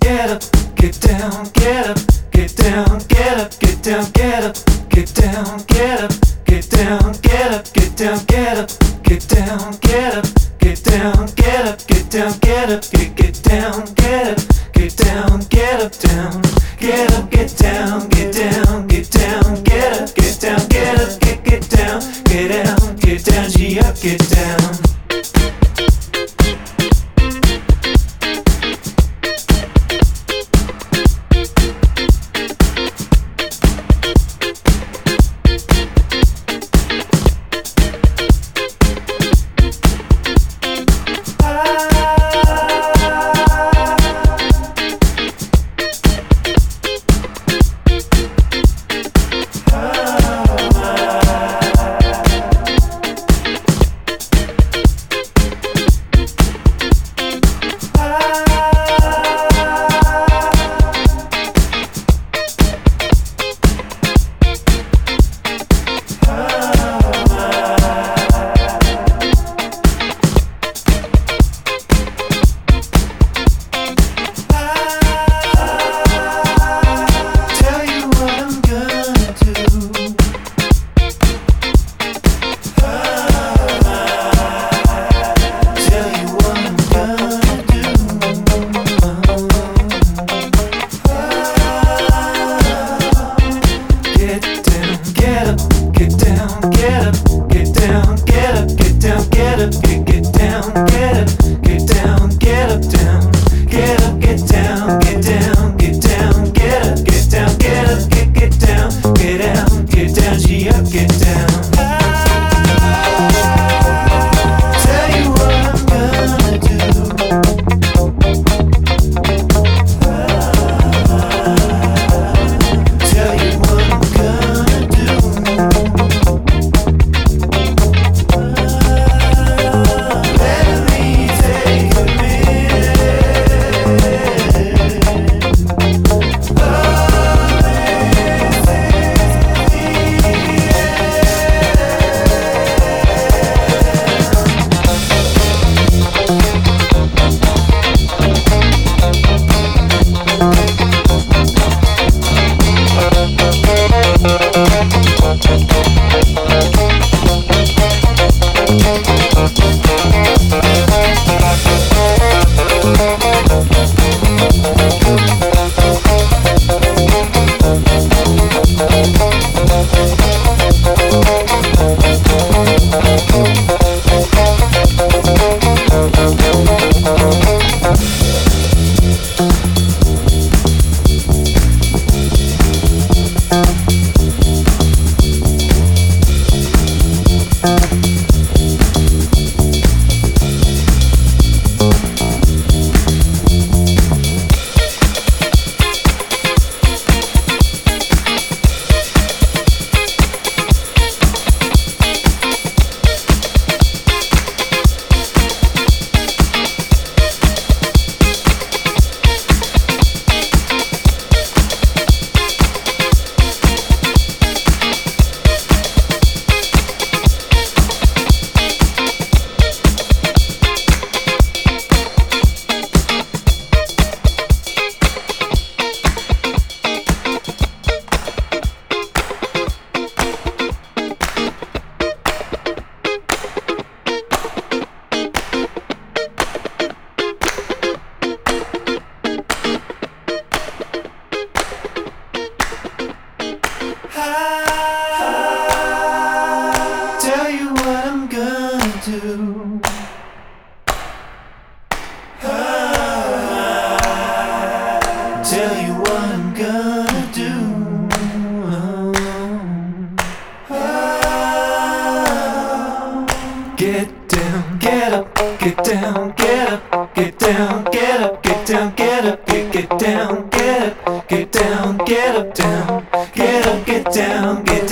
get up, get down, get up, get down, get up, get down, get up, get down, get up, get down, get up, get down, get up, get down, get up, get down, get up, get down, get up, get down, get up, get down, get up, down, get up, get down, get down, get down, get up, get down, get up, get down, get down, get down, G up, get down. Tell you what I'm gonna do. Get down, get up, get down, get up, get down, get up, get down, get up, get down, get up, get down, get up, down, get up, get down, get